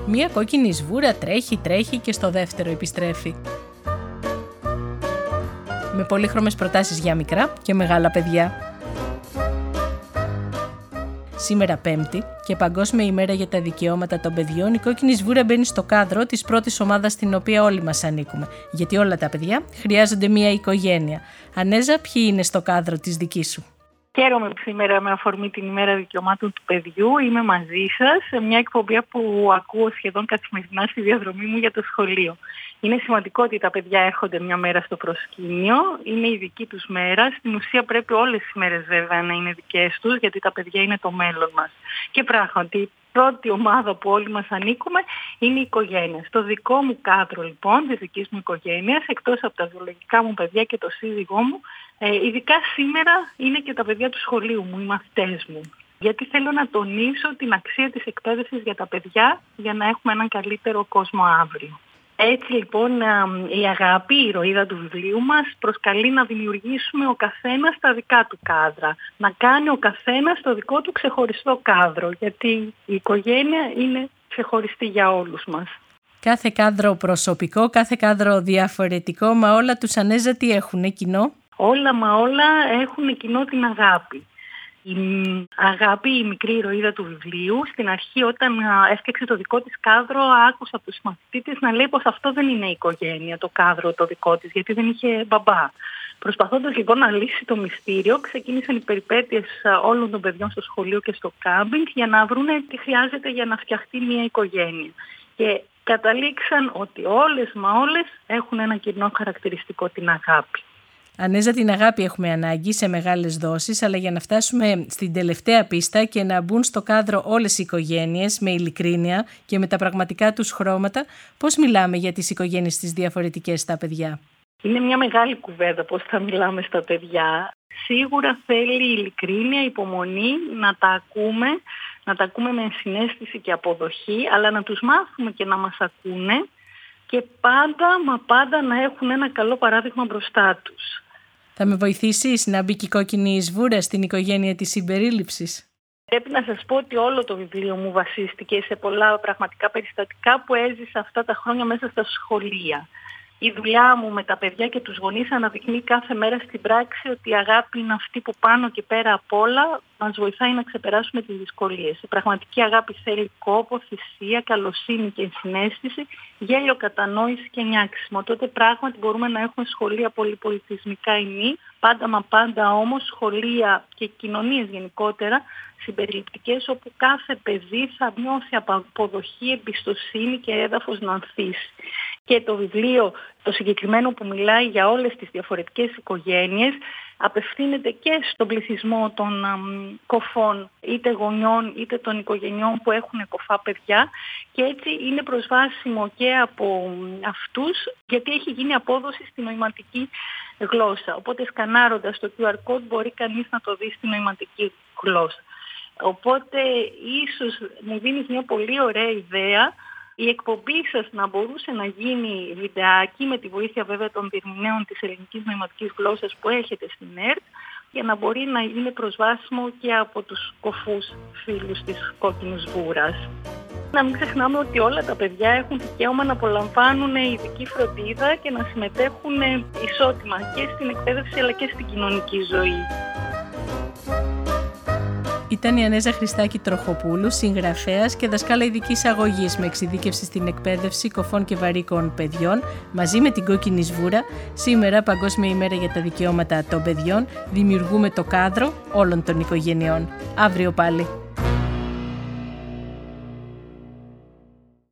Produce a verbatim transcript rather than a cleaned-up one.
Μία κόκκινη σβούρα τρέχει, τρέχει και στο δεύτερο επιστρέφει. Με πολύχρωμες προτάσεις για μικρά και μεγάλα παιδιά. Σήμερα Πέμπτη και Παγκόσμια ημέρα για τα δικαιώματα των παιδιών, η κόκκινη σβούρα μπαίνει στο κάδρο της πρώτης ομάδας στην οποία όλοι μας ανήκουμε. Γιατί όλα τα παιδιά χρειάζονται μια οικογένεια. Ανέζα, ποιοι είναι στο κάδρο της δικής σου? Χαίρομαι που σήμερα με αφορμή την ημέρα δικαιωμάτων του παιδιού είμαι μαζί σας σε μια εκπομπή που ακούω σχεδόν καθημερινά στη διαδρομή μου για το σχολείο. Είναι σημαντικό ότι τα παιδιά έρχονται μια μέρα στο προσκήνιο, είναι η δική τους μέρα. Στην ουσία πρέπει όλες οι μέρες βέβαια να είναι δικές τους, γιατί τα παιδιά είναι το μέλλον μας. Και πράγματι η πρώτη ομάδα που όλοι μας ανήκουμε είναι η οικογένεια. Στο δικό μου κάδρο λοιπόν, της δικής μου οικογένειας, εκτός από τα βιολογικά μου παιδιά και το σύζυγό μου, ε, ειδικά σήμερα είναι και τα παιδιά του σχολείου μου, οι μαθητές μου. Γιατί θέλω να τονίσω την αξία της εκπαίδευσης για τα παιδιά για να έχουμε έναν καλύτερο κόσμο αύριο. Έτσι λοιπόν η αγάπη, η ηρωίδα του βιβλίου μας προσκαλεί να δημιουργήσουμε ο καθένας τα δικά του κάδρα. Να κάνει ο καθένας το δικό του ξεχωριστό κάδρο, γιατί η οικογένεια είναι ξεχωριστή για όλους μας. Κάθε κάδρο προσωπικό, κάθε κάδρο διαφορετικό, μα όλα τους Ανέζα τι έχουνε κοινό? Όλα μα όλα έχουν κοινό την αγάπη. Η αγάπη, η μικρή ηρωίδα του βιβλίου, στην αρχή όταν έφτιαξε το δικό της κάδρο, άκουσα από τους μαθητές της να λέει πως αυτό δεν είναι η οικογένεια, το κάδρο το δικό της, γιατί δεν είχε μπαμπά. Προσπαθώντας λοιπόν να λύσει το μυστήριο, ξεκίνησαν οι περιπέτειες όλων των παιδιών στο σχολείο και στο κάμπινγκ για να βρούνε τι χρειάζεται για να φτιαχτεί μια οικογένεια. Και καταλήξαν ότι όλες μα όλες έχουν ένα κοινό χαρακτηριστικό, την αγάπη. Ανέζα, την αγάπη έχουμε ανάγκη σε μεγάλες δόσεις, αλλά για να φτάσουμε στην τελευταία πίστα και να μπουν στο κάδρο όλες οι οικογένειες με ειλικρίνεια και με τα πραγματικά τους χρώματα, πώς μιλάμε για τις οικογένειες τις διαφορετικές στα παιδιά? Είναι μια μεγάλη κουβέντα πώς θα μιλάμε στα παιδιά. Σίγουρα θέλει ειλικρίνεια, υπομονή, να τα ακούμε, να τα ακούμε με συναίσθηση και αποδοχή, αλλά να τους μάθουμε και να μας ακούνε και πάντα, μα πάντα να έχουν ένα καλό παράδειγμα μπροστά τους. Θα με βοηθήσεις να μπει και η κόκκινη σβούρα στην οικογένεια της συμπερίληψης? Πρέπει να σας πω ότι όλο το βιβλίο μου βασίστηκε σε πολλά πραγματικά περιστατικά που έζησα αυτά τα χρόνια μέσα στα σχολεία. Η δουλειά μου με τα παιδιά και τους γονείς αναδεικνύει κάθε μέρα στην πράξη ότι η αγάπη είναι αυτή που πάνω και πέρα απ' όλα μας βοηθάει να ξεπεράσουμε τις δυσκολίες. Η πραγματική αγάπη θέλει κόπο, θυσία, καλοσύνη και συναίσθηση, γέλιο, κατανόηση και νιάξιμο. Τότε πράγματι μπορούμε να έχουμε σχολεία πολυπολιτισμικά ημί, πάντα μα πάντα όμως σχολεία και κοινωνίες γενικότερα συμπεριληπτικές, όπου κάθε παιδί θα νιώσει αποδοχή, εμπιστοσύνη και έδαφος να ανθίσει. Και το βιβλίο, το συγκεκριμένο που μιλάει για όλες τις διαφορετικές οικογένειες, απευθύνεται και στον πληθυσμό των α, κοφών, είτε γονιών είτε των οικογενειών που έχουν κοφά παιδιά, και έτσι είναι προσβάσιμο και από αυτούς, γιατί έχει γίνει απόδοση στη νοηματική γλώσσα. Οπότε σκανάροντας το κιου αρ code μπορεί κανείς να το δει στη νοηματική γλώσσα. Οπότε ίσως μου δίνεις μια πολύ ωραία ιδέα η εκπομπή σας να μπορούσε να γίνει βιντεάκι με τη βοήθεια βέβαια των διερμηνέων της ελληνικής νοηματικής γλώσσας που έχετε στην ΕΡΤ, για να μπορεί να είναι προσβάσιμο και από τους κοφούς φίλους της κόκκινης σβούρας. Να μην ξεχνάμε ότι όλα τα παιδιά έχουν δικαίωμα να απολαμβάνουν ειδική φροντίδα και να συμμετέχουν ισότιμα και στην εκπαίδευση αλλά και στην κοινωνική ζωή. Ήταν η Ανέζα Χριστάκη Τροχοπούλου, συγγραφέας και δασκάλα ειδικής αγωγής με εξειδίκευση στην εκπαίδευση κοφών και βαρύκων παιδιών, μαζί με την κόκκινη σβούρα. Σήμερα, Παγκόσμια ημέρα για τα δικαιώματα των παιδιών, δημιουργούμε το κάδρο όλων των οικογενειών. Αύριο πάλι.